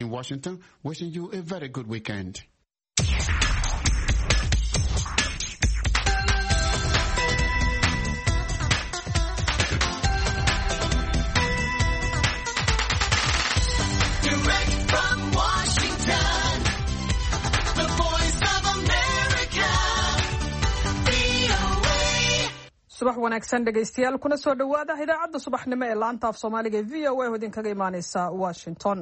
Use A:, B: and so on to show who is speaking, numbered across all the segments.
A: In Washington, wishing you a very good weekend.
B: Direct from Washington, the voice of America, VOA.
C: subax wanaagsan dhegaystayaal kuna soo dhawaada idaacadda subaxnimo ee laanta af Soomaaliga ee VOA oo idinkaga imaaneysa Washington.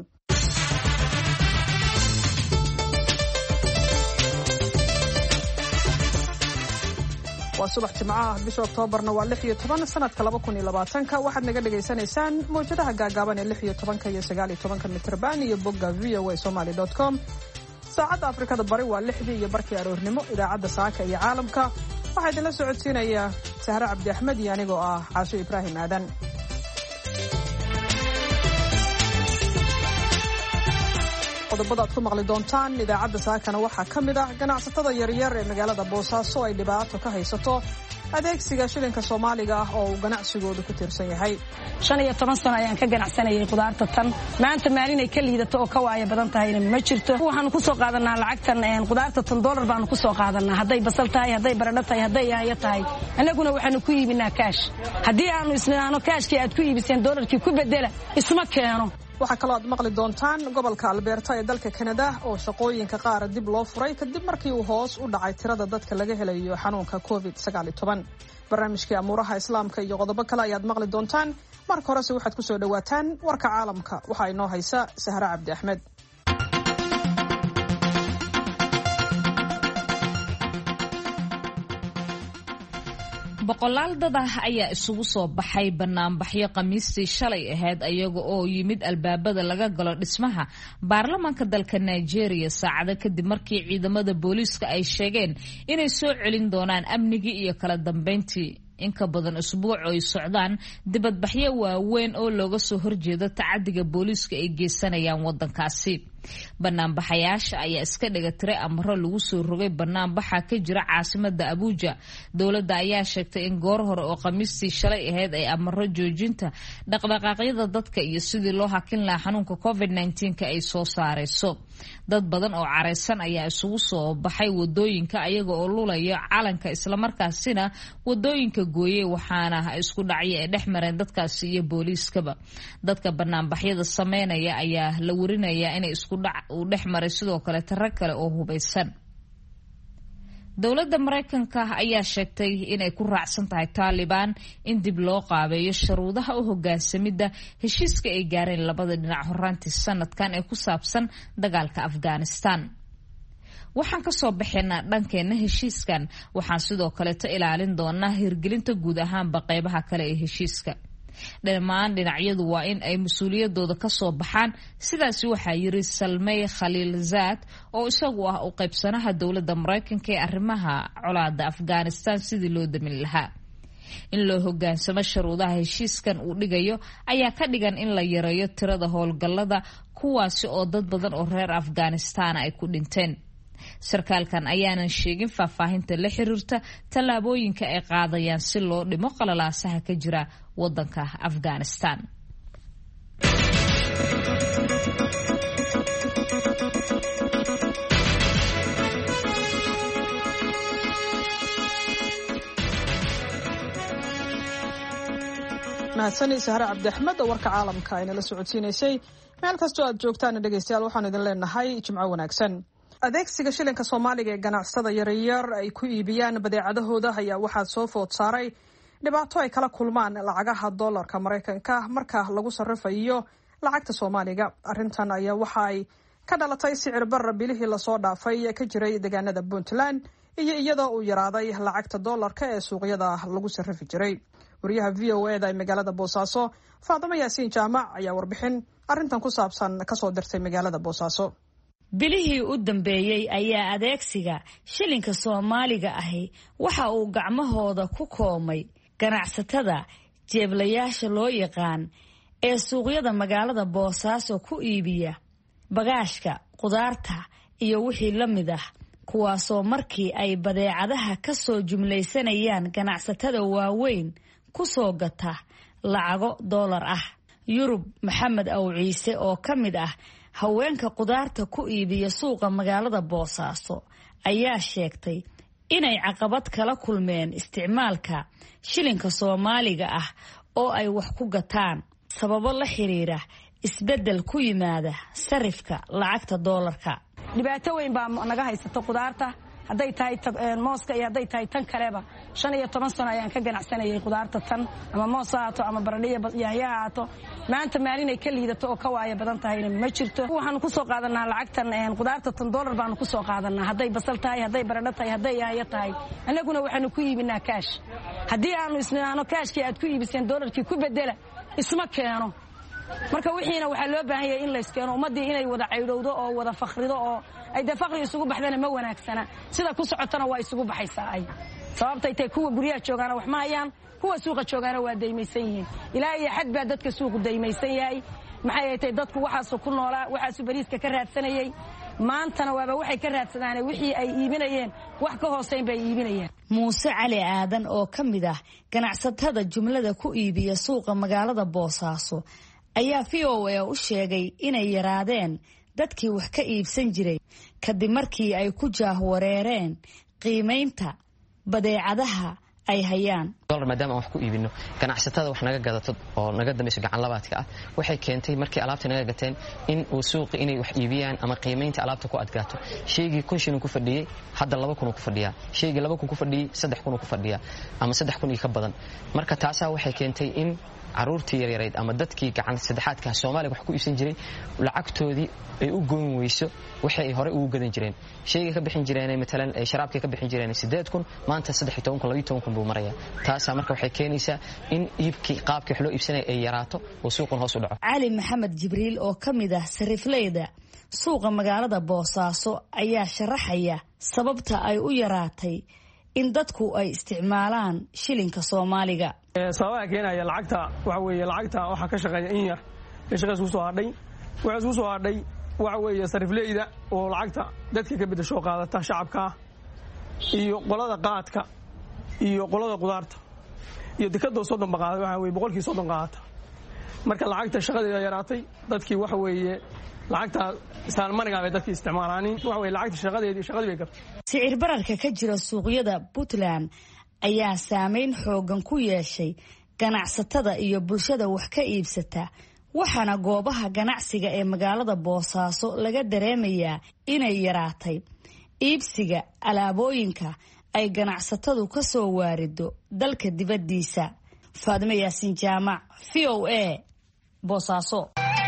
C: waa subax jimcaha bisha Oktoobarna waa 16 sanadka 2020 waxaad naga dhageysanaysaan mowjadaha gaagaaban ee 16 iyo 19 mitrban iyo bogga voasomali.com. saacadda Afrikada Bari waa 6 iyo barkii aroornimo. idaacadda saaka iyo caalamka waxaa idinla socodsiinaya Sahra Cabdi Axmed iyo anigoo ah Caasho Ibraahim Aadan. qodobada aad ku maqli doontaan idaacadda saakana waxaa ka mid ah ganacsatada yaryar ee magaalada Boosaaso ay dhibaato ka haysato adeegsiga shilinka Soomaaliga ah oo uu ganacsigoodu ku tiirsan yahay.
D: 15 sano ayaan ka ganacsanayay qudaarta tan maanta maalin ay ka liidato oo ka waaya badan tahayna ma jirto. waxaan ku soo qaadanaa lacagtan qudaarta tan dollar baan ku soo qaadanaa haday basal tahay haday baradho tahay haday yahay tahay anaguna waxaan ku iibinaa cash hadii aanu isnaano cashkii aad ku iibiseen dollarkii ku bedela isma keeno.
C: waxaa kaloo aad maqli doontaan gobolka Alberta ee dalka Canada oo shaqooyinka qaar dib loo furay kadib markii uu hoos u dhacay tirada dadka laga helayo xanuunka COVID-19. barnaamijkii amuuraha islaamka iyo qodobo kale ayaad maqli doontaan. marka horese waxaad ku soo dhawaataan warka caalamka waxaa inoo haysa Sahra Cabdi Axmed.
E: boqolaal dad ah ayaa isugu soo baxay banaanbaxyo Khamiistii shalay ahayd ayaga oo yimid albaabada laga galo dhismaha baarlamaanka dalka Nigeria saacado kadib markii ciidamada booliiska ay sheegeen inay soo celin doonaan amnigii iyo kala dambeyntii. in ka badan usbuuc oo ay socdaan dibadbaxyo waaweyn oo looga soo horjeedo tacadiga booliiska ay geysanayaan wadankaasi. banaanbaxayaasha ayaa iska dhiga tiray amro lagu soo rogay banaanbaxa ka jira caasimada Abuja. dowladda ayaa sheegtay in goor hore oo Khamiistii shalay ahayd ay amro joojinta dhaqdhaqaaqyada dadka iyo sidii loo hakin lahaa xanuunka COVID-19 ay soo saareyso. dad badan oo careysan ayaa isugu soo baxay wadooyinka ayaga oo lulaya calanka isla markaasina wadooyinka gooyay waxaana isku dhacay ee dhexmareen dadkaasi iyo booliiskaba. dadka banaanbaxyada sameynaya ayaa la warinaya inay isku dhac u dhexmaray sidoo kale tarag kale oo hubeysan. dowladda Mareykanka ayaa sheegtay inay ku raacsan tahay Taliban in dib loo qaabeeyo shuruudaha u hoggaansamida heshiiska ay gaareen labada dhinac horaantii sanadkan ee ku saabsan dagaalka Afghanistan. waxaan ka soo baxaynaa dhankeena heshiiskan waxaan sidoo kale ilaalin doonaa hirgelinta guud ahaanba qaybaha kale ee heshiiska. dhammaan dhinacyadu waa in ay mas'uuliyadooda ka soo baxaan sidaas waxaa yiri Salmay Khalilzad oo isagu ah u qaybsanaha dowladda Mareykanka ee arrimaha colaadda Afghanistan sidii loo damin lahaa. in loo hoggaansamo shuruudaha heshiiskan uu dhigayo ayaa ka dhigan in la yareeyo tirada howlgallada kuwaasi oo dad badan oo reer Afghanistan ay ku dhinteen. sarkaalkan ayaanan sheegin faahfaahinta la xiriirta tallaabooyinka ay qaadayaan si loo dhimo qalalaasaha ka jira wadanka Afghanistan.
C: mahadsanid Sahra Cabdi Axmed oo warka caalamka ayna la socodsiinaysay. meel kastoo aad joogtaan dhagaystayaal waxaan idin leenahay jimco wanaagsan. adeegsiga shilinka Soomaaliga ee ganacsada yaryar ay ku iibiyaan badeecadahooda ayaa waxaa soo food saaray dhibaato ay kala kulmaan lacagaha dollarka Mareykanka marka lagu sarrifayo lacagta Soomaaliga. arrintan ayaa waxa ay ka dhalatay sicir barra bilihii la soo dhaafay ka jiray deegaanada Puntland iyo iyadoo uu yaraaday lacagta dollarka ee suuqyada lagu sarrifi jiray. wariyaha VOA ee magaalada Boosaaso Faadimo Yaasiin Jaamac ayaa warbixin arrintan ku saabsan ka soo dirtay magaalada Boosaaso.
D: bilihii u dambeeyay ayaa adeegsiga shilinka Soomaaliga ahi waxa uu gacmahooda ku koomay ganacsatada jeeblayaasha loo yaqaan ee suuqyada magaalada Boosaaso ku iibiya bagaashka qudaarta iyo wixii la mid ah kuwaasoo markii ay badeecadaha ka soo jumlaysanayaan ganacsatada waaweyn ku soo gata lacago dollar ah. Yurub Maxamed Aw Ciise oo ka mid ah haweenka qudaarta ku iibiya suuqa magaalada Boosaaso ayaa sheegtay inay caqabad kala kulmeen isticmaalka shilinka Soomaaliga ah oo ay wax ku gataan sababo la xiriira isbedel ku yimaada sarifka lacagta doolarka.
F: dhibaato weyn baa naga haysato qudaarta hadday tahay mooska iyo hadday tahay tan kaleba 15 sano ayaan ka ganacsanayay qudaarta tan ama moos haato ama baradhiya yaahyaha haato maanta maalin ay ka liidato oo ka waaya badan tahayna ma jirto waxaan ku soo qaadanaa lacagtan qudaarta tan dollar baan ku soo qaadanaa hadday basal tahay hadday baradho tahay hadday yaahya tahay anaguna waxaan ku iibinaa cash haddii aanu isnaano cashkii aad ku iibiseen dollarkii ku bedela isma keeno marka wixiina waxa loo baahan yahay in la iskeeno ummadii inay wada caydhowdo oo wada fakhrido oo ay faqri isugu baxdana ma wanaagsana sida ku socotana waa isugu baxaysaa ay sababtay tay kuwa guriyaha joogaana wax ma hayaan kuwa suuqa joogaana waa daymaysan yihiin ilaa iyo xad baa dadka suuqa daymaysan yahay maxay tahay dadku waxaas ku noolaa waxaas bariiska ka raadsanayay maantana waaba waxay ka raadsadaan wixii ay iibinayeen wax ka hooseyn bay iibinayaan.
D: Muuse Cali Aadan oo kamid ah ganacsatada jumlada ku iibiya suuqa magaalada Boosaaso ayaa VOA u sheegay inay yaraadeen dadkii wax ka iibsan jiray kadib markii ay ku jaahwareereen qiimeynta badeecadaha ay hayaan.
G: dollar maadaama wax ku iibino ganacsatada wax naga gadato oo naga dambayso gacan labaadka ah waxay keentay markii alaabta naga gateen in uu suuq inay wax iibiyaan ama qiimeynta alaabta ku adkaato sheegi 1000 ku fadhiyay hadda 2000 ku fadhiya sheegi 2000 ku fadhiyay 3000 ku fadhiya ama 3000 ka badan marka taasa waxay keentay in caruurtii yareeyd ama dadkii gacan saddexaadka Soomaaliga wax ku iibsan jiray lacagtoodii ay u goyn weyso waxay hore ugu gadan jireen sheegi ka bixin jireen midalan sharaabka ka bixin jireen 8000 maanta 13 12 buu maraya taasa marka waxay keenaysaa in iibkii qaabkii wax loo iibsanay ay yaraato oo suuqan hoos u dhaco.
D: Cali Maxamed Jibriil oo kamid ah sarifleyda suuqa magaalada Boosaaso ayaa sharaxaya sababta ay u yaraatay in dadku ay isticmaalaan shilinka Soomaaliga.
H: sababaha keenaya lacagta waxa weeye lacagta waxa ka shaqeeya in yar shaqo isku soo hadhay waxa weeye sarifleyda oo lacagta dadka ka bedesho qaadata shacabka iyo qolada qaadka iyo qolada qudaarta iyo dekado 30 baqaad waxa weeye boqolkii 30 qaata marka lacagta shaqadeeda yaraatay dadkii waxa weeye lacagta saalmaniga ay dadkii isticmaalaan waxa weeye lacagta shaqadeedii bay gartay.
D: Sicir bararka ka jira suuqyada Puntland ayaa saameyn xoogan ku yeeshay ganacsatada iyo bulshada wax ka iibsata waxaana goobaha ganacsiga ee magaalada Boosaaso laga dareemayaa inay yaraatay iibsiga alaabooyinka ay ganacsatadu ka soo waarido dalka dibadiisa. Faadimo Yaasin Jaamac VOA Boosaaso.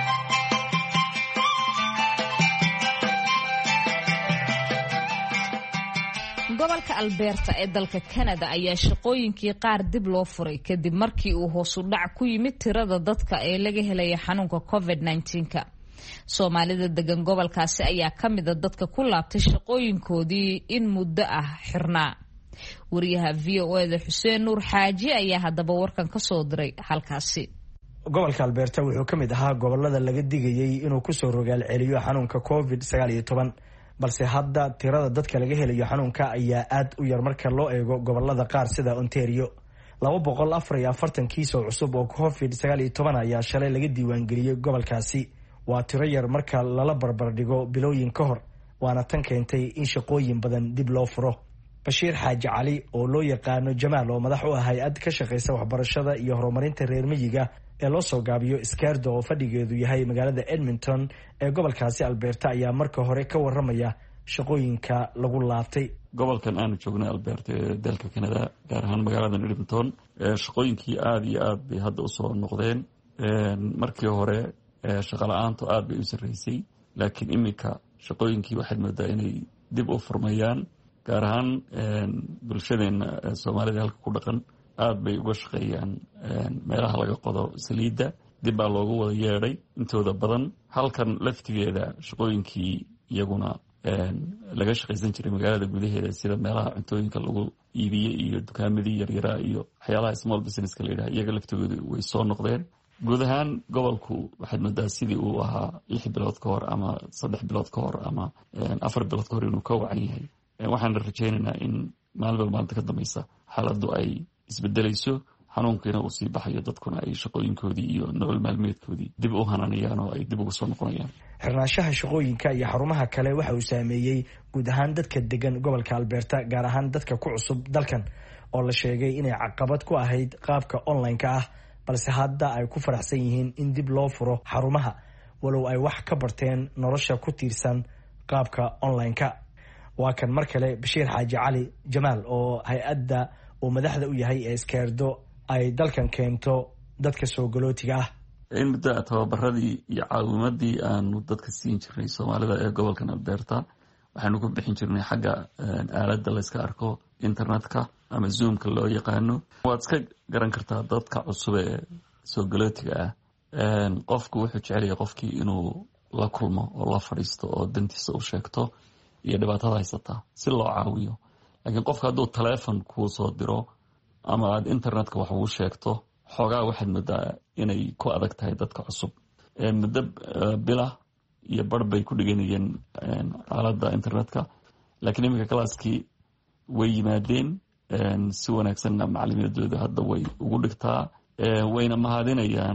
E: gobolka Alberta ee dalka Canada ayaa shaqooyinkii qaar dib loo furay kadib markii uu hoos u dhac ku yimid tirada dadka ee laga helay xanuunka COVID-19ka. Soomaalida degan gobolkaasi ayaa kamid ah dadka ku laabtay shaqooyinkoodii in muddo ah xirnaa. Wariyaha VOA-da Xuseen Nuur Xaaji ayaa hadaba warkan ka soo diray halkaasi.
I: gobolka Alberta wuxuu kamid ahaa gobolada laga digayay inuu ku soo rogaal celiyo xanuunka COVID-19 balse hadda tirada dadka laga helayo xanuunka ayaa aad u yar marka loo eego gobolada qaar sida Ontario. 244 kiis oo cusub oo COVID-19 ayaa shalay laga diiwaan geliyay gobolkaasi. Waa tiro yar marka lala barbar dhigo bilooyin ka hor waana tan keentay in shaqooyin badan dib loo furo. Bashiir Xaaji Cali oo loo yaqaano Jamaal oo madax u ah hay'ad ka shaqeysa waxbarashada iyo horumarinta reer miyiga ee loo soo gaabiyo Skardo oo fadhigeedu yahay magaalada Edmonton ee gobolkaasi Alberta ayaa marka hore ka waramaya shaqooyinka lagu laabtay.
J: gobolkan aanu joognay Alberta ee dalka Canada gaar ahaan magaalada Edmonton shaqooyinkii aad iyo aad bay hadda u soo noqdeen. markii hore shaqo la'aantu aad bay u sareysay laakiin imika shaqooyinkii waxay moodaa inay dib u furmayaan gaar ahaan bulshadeena Soomaalida halka ku dhaqan aad bay uga shaqeeyaan meelaha laga qodo saliidda dib baa loogu wada yeedhay intooda badan halkan laftigeeda shaqooyinkii iyaguna laga shaqaysan jiray magaalada gudaheeda sida meelaha cuntooyinka lagu iibiye iyo dukaamadii yaryaraa iyo waxyaalaha small businesska la yidhaha iyaga laftigooda way soo noqdeen. guud ahaan gobolku waxaad moodaa sidii uu ahaa 6 bilood ka hor ama 3 bilood ka hor ama 4 bilood ka hor inuu ka wacan yahay. waxaan rajaynaynaa in maalin maalinta ka dambaysa xaaladdu ay isbedelayso xanuunkiina uu sii baxayo dadkuna ay shaqooyinkoodii iyo nolol maalmeedkoodii dib u hananayaan oo ay dib ugu soo noqonayaan.
I: xirnaanshaha shaqooyinka iyo xarumaha kale waxa uu saameeyey guud ahaan dadka degan gobolka Alberta, gaar ahaan dadka ku cusub dalkan oo la sheegay inay caqabad ku ahayd qaabka online-ka ah, balse hadda ay ku faraxsan yihiin in dib loo furo xarumaha walow ay wax ka barteen nolosha ku tiirsan qaabka online-ka. waa kan mar kale Bashiir Xaaji Cali Jamaal oo hay-adda uu madaxda u yahay ee Iskeerdo ay dalkan keento dadka soo galootiga ah.
J: in muddo tababaradii iyo caawimadii aanu dadka siin jirnay Soomaalida ee gobolkan Alberta waxaanu ku bixin jirnay xagga aaladda la iska arko internetka ama Zoom-ka loo yaqaano. waad iska garan kartaa dadka cusub ee soo galootiga ah qofku wuxuu jecel yahay qofkii inuu la kulmo oo la fadhiisto oo dantiisa u sheegto iyo dhibaatada haysata si loo caawiyo. laakiin qofka hadduu teleefon kuu soo diro ama aad internetka wax ugu sheegto xoogaa waxaad moodaa inay ku adag tahay dadka cusub. muddo bila iyo bar bay ku dhiganayeen aaladda internetka, laakiin iminka kalaaskii way yimaadeen si wanaagsanna macalimiinadooda hadda way ugu dhigtaa, wayna mahadinayaan.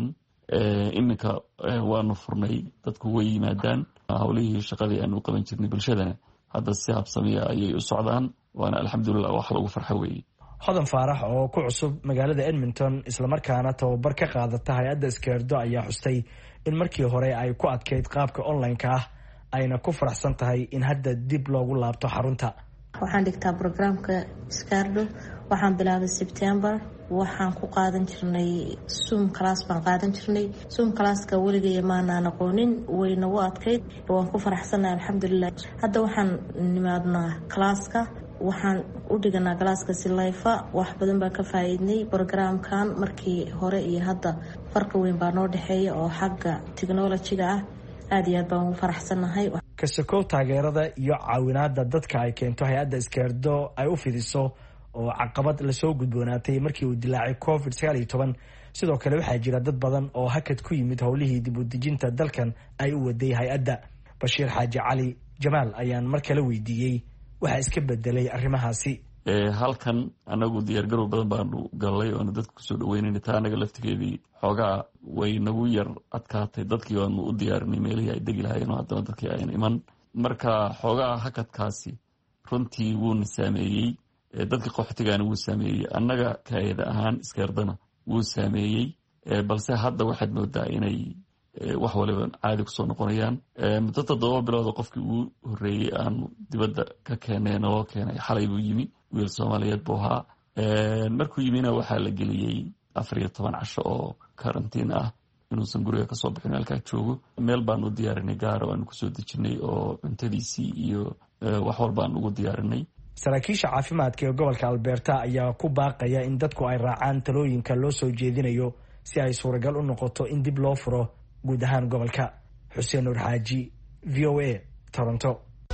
J: iminka waanu furnay, dadku way yimaadaan, hawlihii shaqadii aanu qaban jirnay bulshadana hadda si habsamiya ayay u socdaan, waana alxamdulilah wax lagu farxo weeye.
I: Hodan Faarax oo ku cusub magaalada Edmonton islamarkaana tababar ka qaadata hay-adda Iskeerdo ayaa xustay in markii hore ay ku adkeyd qaabka online-ka ah, ayna ku faraxsan tahay in hadda dib loogu laabto xarunta.
K: waxaan dhigtaa programka Iskeerdo, waxaan bilaabay September, waxaan ku qaadan jirnay Zoom class baan qaadan jirnay. Zoom classka weligay maanaan aqoonin, wayna u adkeyd, waan ku faraxsanahay alxamdulilah. hadda waxaan nimaadnaa classka, waxaan u dhiganaa classka si live wax badan baan ka faa'iidnay. programkan markii hore iyo hadda farqi weyn baa noo dhaxeeya oo xagga technology-ga ah. aad iyo aad baan ugu faraxsanahay.
I: ka sokow taageerada iyo caawinaada dadka ay keento hay-adda Iskeerdo ay u fidiso oo caqabad la soo gudboonaatay markii uu dilaacay COVID-19, sidoo kale waxaa jira dad badan oo hakad ku yimid howlihii dib u dejinta dalkan ay u waday hay-adda. Bashiir Xaaji Cali Jamaal ayaan mar kale weydiiyey waxa iska bedelay arrimahaasi.
J: halkan anagu diyaargarow badan baanu galay oona dadka kusoo dhaweynayna, taa anaga laftigeedii xoogaa way nagu yar adkaatay. dadkii waanu u diyaarinay meelihii ay degi lahaayeen oo haddana dadkii ayan iman, marka xoogaa hakadkaasi runtii wuuna saameeyey. dadka qaxootigaana wuu saameeyey, annaga kaayada ahaan Iskeerdana wuu saameeyey, balse hadda waxaad moodaa inay wax waliba caadi kusoo noqonayaan. muddo 7 bilood qofkii ugu horeeyey aanu dibadda ka keenay naloo keenay xalay buu yimi, wiil Soomaaliyeed buu ahaa. markuu yimina waxaa la geliyey 14 casho oo karantiin ah inuusan guriga kasoo bixin, halkaa joogo. meel baanu diyaarinay gaara aanu kusoo dejinay oo cuntadiisii iyo wax walbaan ugu diyaarinay.
I: saraakiisha caafimaadka ee gobolka Alberta ayaa ku baaqaya in dadku ay raacaan talooyinka loo soo jeedinayo si ay suuragal u noqoto in dib loo furo guud ahaan gobolka. Xuseen Nur Xaaji, VOA, Toronto.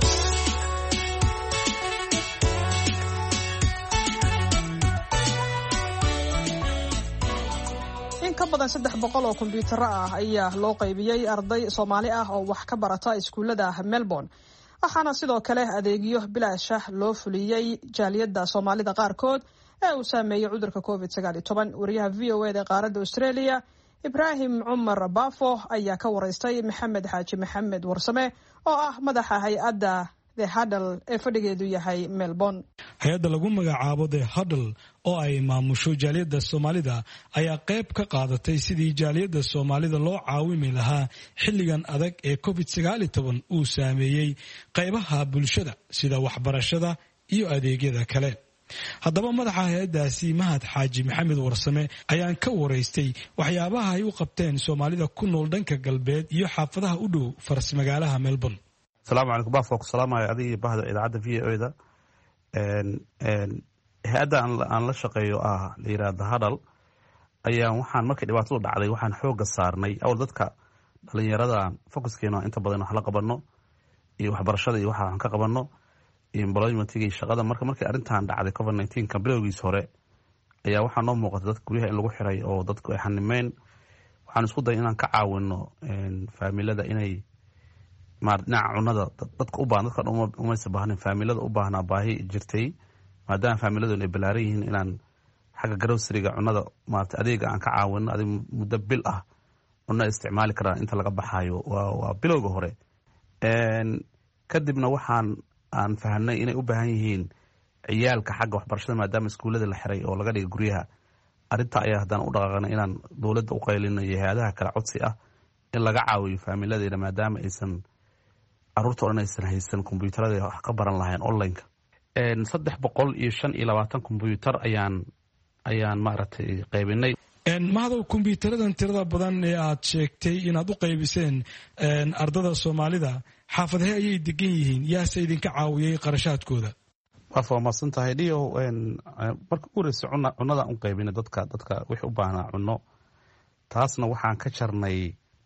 C: in ka badan 300 oo kombiyuutarro ah ayaa loo qaybiyey arday Soomaali ah oo wax ka barata iskuulada Melbourne. waxaana sidoo kale adeegyo bilaash ah loo fuliyey jaaliyadda Soomaalida qaarkood ee uu saameeyay cudurka COVID-19. wariyaha VOA ee qaaradda Australia Ibrahim Cumar Baafo ayaa ka waraystay Maxamed Xaaji Maxamed Warsame oo ah madaxa hay-adda The Huddle ee fadhigeedu yahay Melbourne.
L: hay-adda lagu magacaabo The Huddle oo ay maamusho jaaliyadda Soomaalida ayaa qayb ka qaadatay sidii jaaliyadda Soomaalida loo caawimi lahaa xilligan adag ee COVID-19 uu saameeyey qaybaha bulshada sida waxbarashada iyo adeegyada kale. haddaba madaxa hay-addaasi Mahad Xaaji Maxamed Warsame ayaan ka waraystay waxyaabaha ay u qabteen Soomaalida ku nool dhanka galbeed iyo xaafadaha u dhow faras magaalaha Melbourne.
M: السلام عليكم بافو السلام عليكم بعد إذاعة VOA ده هذا أن لا شقيه ليراد هذا أيام وحن ما كده بطلوا عليه وحن حوج الصارني أول ذاتك اللي يراد فوكس كينو أنت بدنا حلقة بنو يوحبر الشدة يوحنا كقبنو يمبلغ من تيجي الشغلة مركز أنت عند على COVID-19 كبلوي سورة أيام وحن نوم وقت كلها اللي وحري أو ذاتك إحنا مين وحن نسقط إننا كعاونو فاميلا ده إني dhinaca cunada dadka u baahan dadka uma sabahnin faamilada u baahnaa baahi jirtay maadaama faamiladuna ay balaaran yihiin inaan xagga groceryga cunada maarata adeega aan ka caawino adig muddo bil ah cunno isticmaali karaan inta laga baxayo waa bilowga hore kadibna aan fahanay inay u baahan yihiin ciyaalka xagga waxbarashada maadaama iskuullada la xiray oo laga dhigay guryaha arrinta ayaa haddana u dhaqaaqana inaan dowladda u qaylino iyo hay-adaha kale codsi ah in laga caawiyo faamiladeena maadaama aysan caruurta o dhan aysan haysan kombyuutarada wax ka baran lahayn online-ka 325 kombyuutar ayaan maaragtay qaybinay
L: mahadow kombyuutaradan tirada badan ee aad sheegtay inaad u qaybiseen ardada soomaalida xaafadahee ayay degan yihiin yaase idinka caawiyey qarashaadkooda
M: waad faahmaadsan tahay dhiyo marka u horeysa cunadaan u qaybina dadka wixii u baahnaa cunno taasna waxaan ka jarnay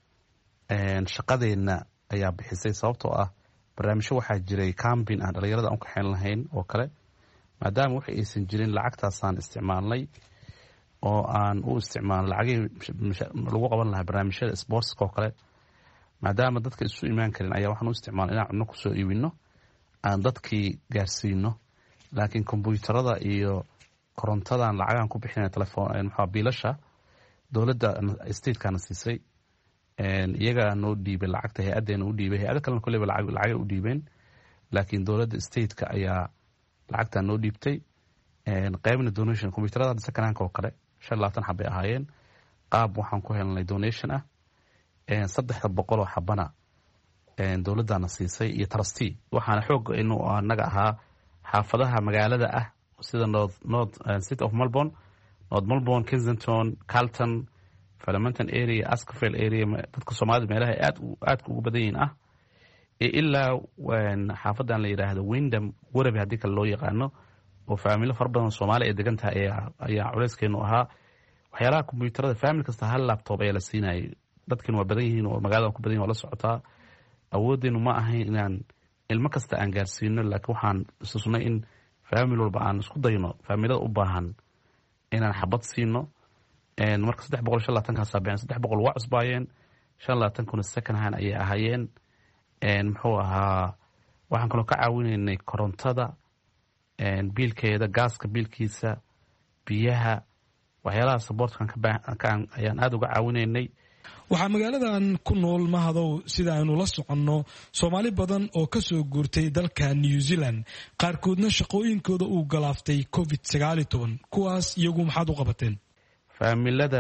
M: shaqadeenna ayaa bixisay sababtoo ah barnaamijyo waxaa jiray cambin aan dhalinyarada u kaxayn lahayn oo kale maadaama wax aysan jirin lacagtaasaan isticmaalnay oo aan u isticmaalno lacagihii lagu qaban lahaa barnaamijyada sportska oo kale maadaama dadka isu imaan karin ayaa waxaan u isticmaalna inaan cunno kusoo iibino aan dadkii gaarsiino laakiin kombyuutarada iyo korontadan lacagaan ku bixina biilasha dowladda statekaana siisay iyagaa noo dhiibay lacagta hay-adeena u dhiibay hay-ada kalena kolleyba lacagay u dhiibeen laakiin dowladda stateka ayaa lacagtaa noo dhiibtay qaybna donation kombyuutarada hadda sakanaanka oo kale 25 xabay ahaayeen qaab waxaan ku helnay donation ah 300 oo xabana dowladdaana siisay iyo trustee waxaana xoog inuu anaga ahaa xaafadaha magaalada ah sida north city of Melbourne, Kensington, Carlton, Flemington area, Askerville area dadka Soomaalida meelaha aad ugu badan yihiin ah ilaa xaafadan la yiraahdo Wyndham Werribee hadii kale loo yaqaano oo faamilo far badan Soomaali ay degan tahay ayaa culeyskeenu ahaa waxyaalaha kombyuutarada faamil kasta hal laptop ayaa la siinayay dadkan waa badan yihiin oo magaalada ku badan yihiin oo la socotaa awoodeenu ma ahayn inaan ilmo kasta aan gaarsiino laakiin waxaan isusnay in faamil walba aan isku dayno faamilada u baahan inaan xabad siino marka 325 ka saabeen 300 waa cusbaayeen 25 kuna second hand ayay ahaayeen muxuu ahaa waxaan kaloo ka caawinaynay korontada biilkeeda gaaska biilkiisa biyaha waxyaalaha supportkan ayaan aad uga caawinaynay
L: waxaa magaaladan ku nool mahadow sida aynu la soconno Soomaali badan oo ka soo guurtay dalka New Zealand qaarkoodna shaqooyinkooda uu galaaftay COVID-19 kuwaas iyagu maxaad u qabateen
M: faamilada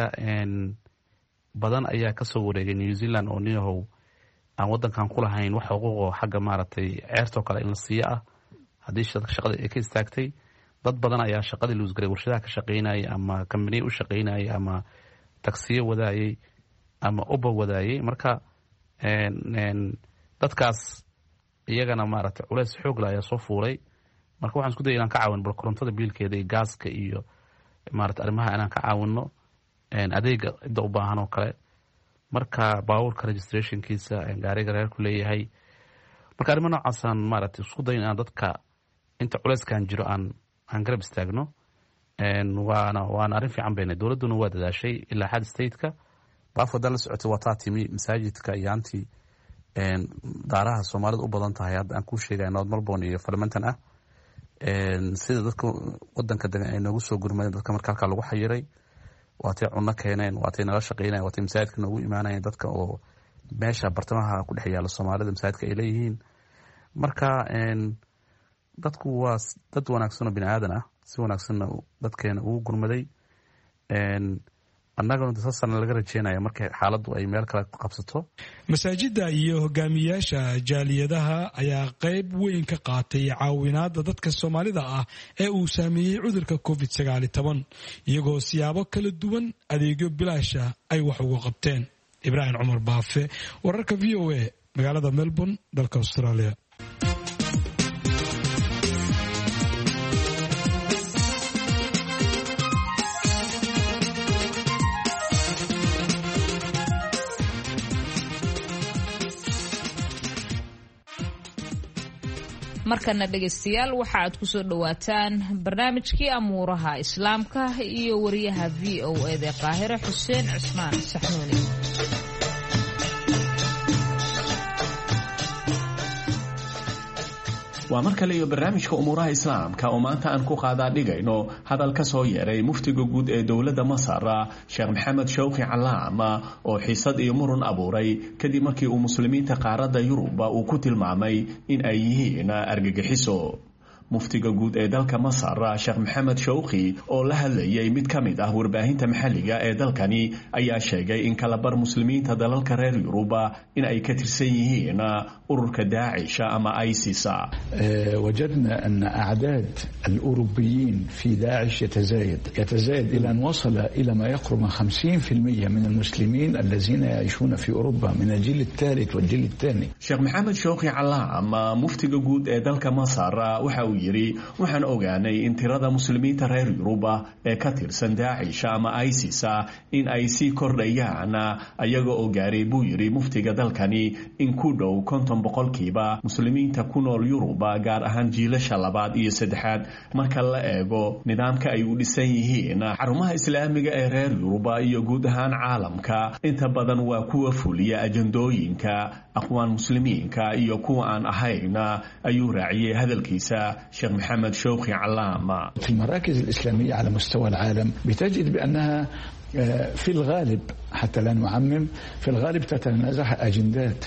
M: badan ayaa ka soo wareegay New Zealand oo niyahow aan wadankan ku lahayn wax xuquuq xagga maaragtay ceerto kale in la siiyo ah haddii shaqada ay ka istaagtay dad badan ayaa shaqadii luus garay warshadaha ka shaqaynayay ama company u shaqaynayay ama taksiyo wadaayay ama uba wadaayay marka dadkaas iyagana maaragtay culays xoog leh ayaa soo fuulay marka waxaan isku dayay inaan ka caawin bal korontada biilkeeda iyo gaaska iyo maaragtay arrimaha inaan ka caawino adeega cidda u baahan oo kale marka baabuurka registrationkiisa gaariga reerku leeyahay marka arrimo noocaasaan maaragtay isku dayin inaan dadka inta culayskan jiro aan garab istaagno waana arrin fiican bayna dowladduna waa dadaashay ilaa xad stateka baafodan la socotay waa taa timi masaajidka iyo antii daaraha Soomaalida u badan tahay hadda aan ku sheegay North Melbourne iyo Flemington ah sida dadka wadanka degan ay noogu soo gurmadeen dadka marka halka lagu xayiray waatay cunno keeneen waatay naga shaqeynayeen waatay masaajidka noogu imaanayeen dadka oo meesha bartamaha ku dhex yaala Soomaalida masaajidka ay leeyihiin marka dadku waa dad wanaagsan oo bini'aadan ah si wanaagsan dadkeena ugu gurmaday annaguna dadasana laga rajeynaya markay xaaladdu ay meel kale qabsato
L: masaajida iyo hogaamiyaasha jaaliyadaha ayaa qayb weyn ka qaatay caawinaadda dadka Soomaalida ah ee uu saameeyay cudurka COVID-19 iyagoo siyaabo kala duwan adeegyo bilaasha ay wax uga qabteen Ibrahim Cumar Baafe wararka VOA magaalada Melbourne dalka Australia
E: markana dhageystayaal waxa aad ku soo dhawaataan barnaamijkii amuuraha islaamka iyo wariyaha VOA ee Qaahire Xuseen Cusmaan Saxnuuni
N: waa mar kale iyo barnaamijka umuuraha islaamka oo maanta aan ku qaadaa dhigayno hadal ka soo yeeray muftiga guud ee dowladda masar sheekh maxamed shawqi calaam oo xiisad iyo muran abuuray kadib markii uu muslimiinta qaaradda yurub uu ku tilmaamay in ay yihiin argagixiso muftiga guud ee dalka masar sheekh maxamed shawqi oo la hadlayay mid ka mid ah warbaahinta maxalliga ee dalkani ayaa sheegay in kalabar muslimiinta dalalka reer yurub in ay ka tirsan yihiin ururka daacish ama ISIS.
O: وجدنا أن أعداد الأوروبيين في داعش يتزايد إلى أن وصل إلى ما يقرب من 50% من المسلمين الذين يعيشون في أوروبا من الجيل الثالث والجيل الثاني.
N: شيخ محمد شوقي علام مفتي جود ee dalka Masar waxa uu yiri waxaan ogaanay in tirada muslimiinta reer Yuruba ee ka tirsan Daesh ama ISIS in ay sii kordhayaan ayaga oo gaaray buu yiri muftiga dalkani in ku dhow 50% muslimiinta ku nool Yuruba gaar ahaan jiilasha labaad iyo saddexaad marka la eego nidaamka ay u dhisan yihiin xarumaha islaamiga ee reer Yuruba iyo guud ahaan caalamka inta badan waa kuwa fuliya ajandooyinka aqwaan muslimiinka iyo kuwa aan ahayn ayuu raaciyay hadalkiisa شيخ محمد شوقي علام.
O: في المراكز الإسلامية على مستوى العالم بتجد بأنها في الغالب حتى لا نعمم في الغالب تتنازع أجندات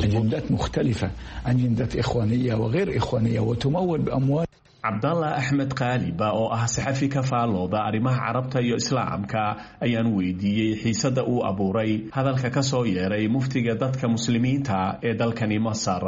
O: مختلفة أجندات إخوانية وغير إخوانية وتمول بأموال.
N: cabdalla axmed qaaliba oo ah saxafi ka faalooda arrimaha carabta iyo islaamka ayaan weydiiyey xiisada uu abuuray hadalka ka soo yeeray muftiga dadka muslimiinta ee dalkani Masar.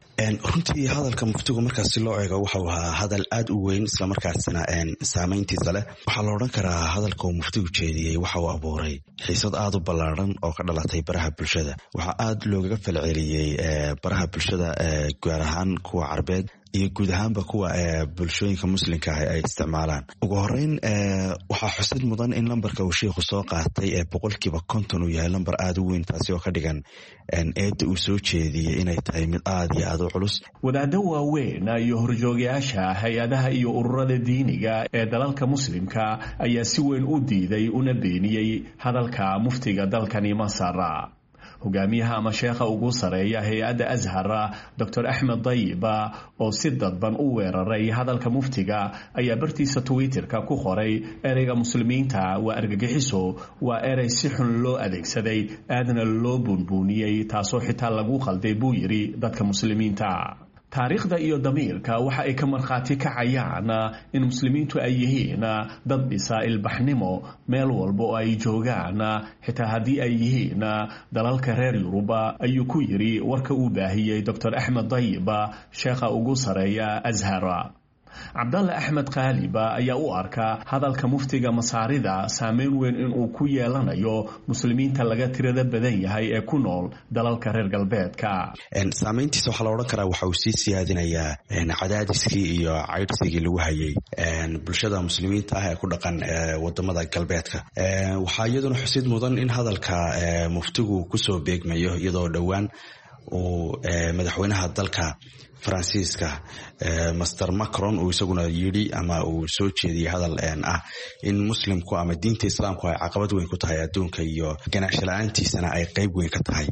P: runtii hadalka muftigu markaas loo eego wuxuu ahaa hadal aad u weyn isla markaasna saameyntiisa leh waxaa la oran karaa hadalka uu muftigu jeediyey waxa uu abuuray xiisad aad u ballaaran oo ka dhalatay baraha bulshada waxaa aad loogaga falceliyey baraha bulshada gaar ahaan kuwa carbeed iyo guud ahaanba kuwa bulshooyinka muslimka ah ay isticmaalaan ugu horeyn waxaa xusid mudan in lambarka uu sheekhu soo qaatay ee 50% uu yahay lambar aad u weyn taasi oo ka dhigan eedda uu soo jeediyey inay tahay mid aad iyo aad u culus
N: wadaadda waaweyn iyo horjoogayaasha hay-adaha iyo ururada diiniga ee dalalka muslimka ayaa si weyn u diiday una beeniyey hadalka muftiga dalkani Masar. hogaamiyaha ama sheekha ugu sareeya hay-adda Azhar Dr. Ahmed Dayib oo si dadban u weeraray hadalka muftiga ayaa bartiisa Twitterka ku qoray ereyga muslimiinta waa argagixiso waa erey si xun loo adeegsaday aadna loo bunbuniyay taasoo xitaa lagu qalday buu yiri dadka muslimiinta. taariikhda iyo damiirka waxa ay ka markhaati kacayaan in muslimiintu ay yihiin dad dhisa ilbaxnimo meel walba oo ay joogaan xitaa haddii ay yihiin dalalka reer Yuruba ayuu ku yiri warka uu baahiyey Dr. Ahmed Dayib sheekha ugu sareeya Azhar. cabdalla axmed qaaliba ayaa u arka hadalka muftiga masaarida saameyn weyn in uu ku yeelanayo muslimiinta laga tirada badan yahay ee ku nool dalalka reer galbeedka.
P: saameyntiisa waxaa la odhan karaa waxa uu sii siyaadinayaa cadaadiskii iyo caydhsigii lagu hayay bulshada muslimiinta ah ee ku dhaqan wadamada galbeedka. waxaa iyaduna xusid mudan in hadalka muftigu kusoo beegmayo iyadoo dhowaan uu madaxweynaha dalka faransiiska master Macron uu isaguna yiri ama uu soo jeediyay hadal ah in muslimku ama diinta islaamku ay caqabad weyn ku tahay adduunka iyo ganacsi la'aantiisana ay qayb weyn ka tahay.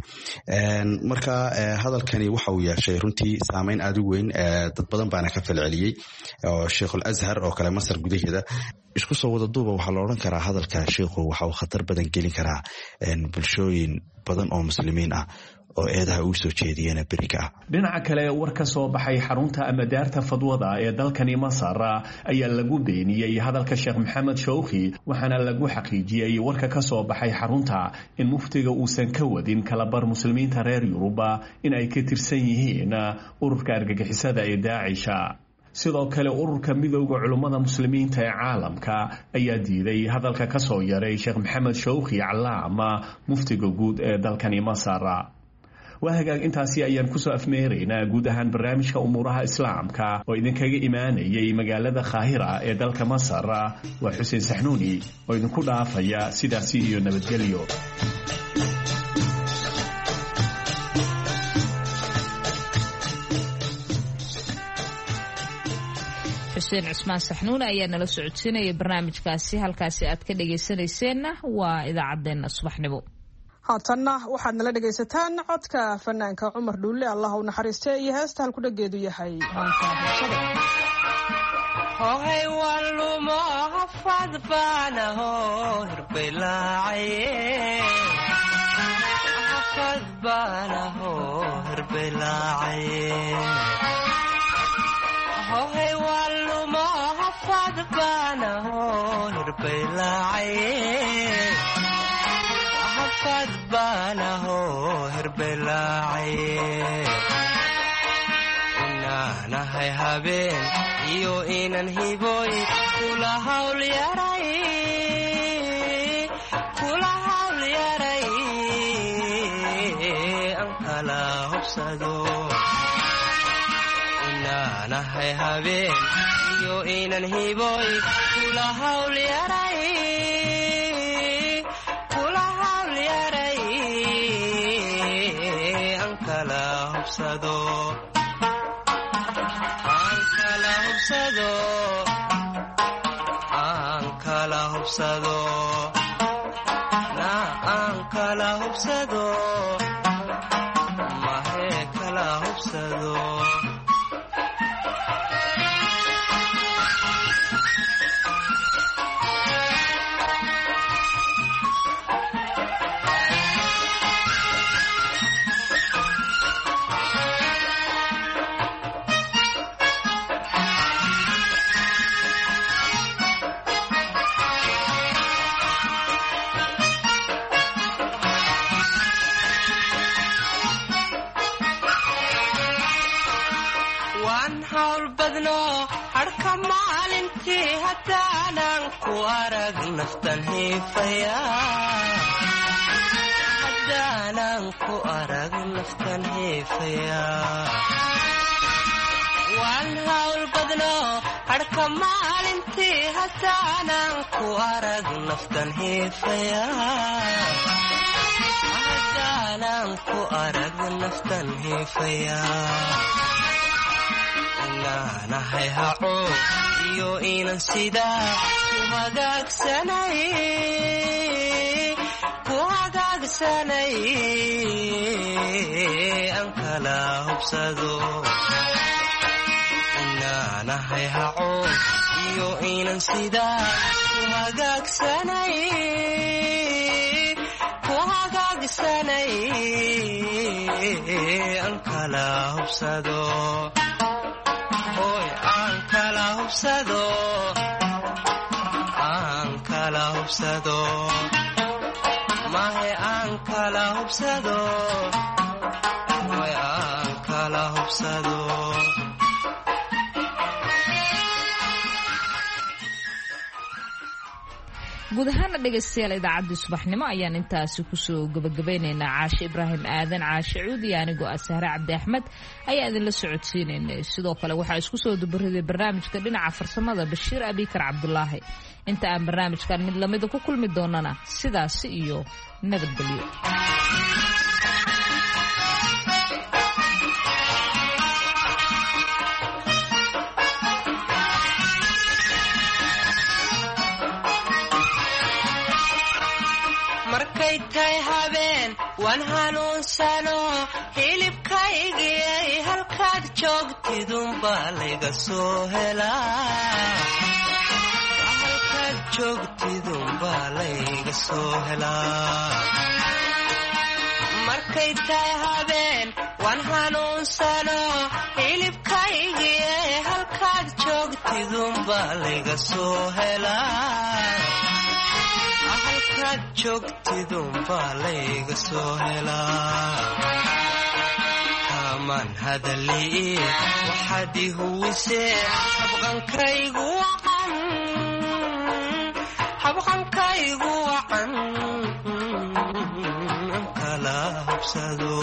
P: marka hadalkani waxa uu yeeshay runtii saameyn aad u weyn dad badan baana ka falceliyay oo Sheekhul Azhar oo kale Masar gudaheeda isku soo wada duuba waxaa la oran karaa hadalka sheekhu waxa uu khatar badan gelin karaa bulshooyin badan oo muslimiin ah oo eedaha uu soo jeediyana beriga ah.
N: dhinaca kale war ka soo baxay xarunta ama daarta fadwada ee dalkani Masar ayaa lagu beeniyay hadalka Sheekh Maxamed Shawqi waxaana lagu xaqiijiyay warka ka soo baxay xarunta in muftiga uusan ka wadin kala bar muslimiinta reer Yuruba in ay ka tirsan yihiin ururka argagixisada ee Daesh. sidoo kale ururka midowga culimada muslimiinta ee caalamka ayaa diiday hadalka ka soo yaray Sheekh Maxamed Shawqi Calaam muftiga guud ee dalkani Masar. وهاجاج intaasi ayaan ku soo afmeeraynaa guud ahaan barnaamijka umuuraha islaamka oo idinkaga imaanayay magaalada Qaahira ee dalka Masar waa Xuseen Saxnuuni oo idinku dhaafaya sidaas iyo nabadgelyo.
E: xuseen cismaan saxnuun ayaa nala socodsiinaya barnaamijkaasi halkaasi aad ka dhageysanayseena waa idaacadeena subaxnimo.
C: haatanna waxaad nala dhegaysataan codka fanaanka cumar dhuulle allah u naxariiste iyo heesta halkudhageedu yahay
B: hohay walumo hafad baanaho hirbelaacaye hafad baanaho hirbelaacaye hohay walumo hafad baanaho hirbelaacaye hafad baanaho hirbelaacaye inaanahay habeen iyo inan hiboy kula hawl yaray an kala hubsado inaanahay habeen iyo inan hiboy kula hawl yaray an kala hubsado aan kala hubsado mahe kala hubsado harka maalintii haddaanan ku arag naftan hiifaya waan hawl badno harka maalintii haddaanan ku arag naftan hiifaya inaanahay haco iyo inan sidaa ku hagaagsanay an kala hubsado inaanahay haco iyo inan sidaa ku hagaagsanay an kala hubsado aan kala hubsado mahe aan kala hubsado aan kala hubsado
E: guud ahaana dhegaystayaal idaacadii subaxnimo ayaan intaasi kusoo gabagabaynaynaa caashe ibraahim aadan caashe cuud iyo anigoo ah sahre cabdi axmed ayaa idinla socodsiinaynay sidoo kale waxaa isku soo dubariday barnaamijka dhinaca farsamada bashiir abikar cabdulaahi inta aan barnaamijkan mid lamida ku kulmi doonana sidaasi iyo nabadgelyo
B: markay tahay habeen waan hanuunsano hilibkaygiyay halkaad joogtidunbaa layga soo helaa markay tahay habeen waan hanuunsano hilibkaygiyay halkaad joogtidunbaa layga soo helaa joogtidunbaa layga soo helaa kamaan hadalii waxaad i huwisee habqankaygu wacan kala hubsado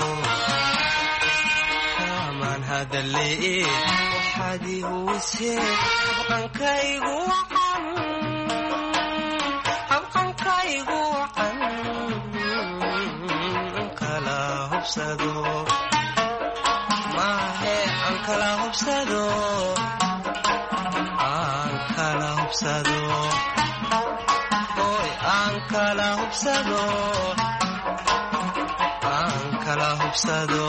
B: kamaan hadalii waxaad i huwisee habqankaygu wacan mahe aan kala hubsado aan kala hubsado kala hubsado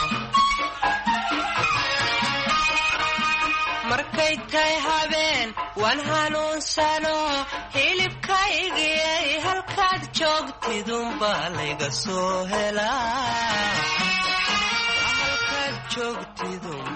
B: markay tahay habeen waan hanuunsano hilibkaygiyay halkaad joogtidunbaa layga soo helaa halkaad joogtidun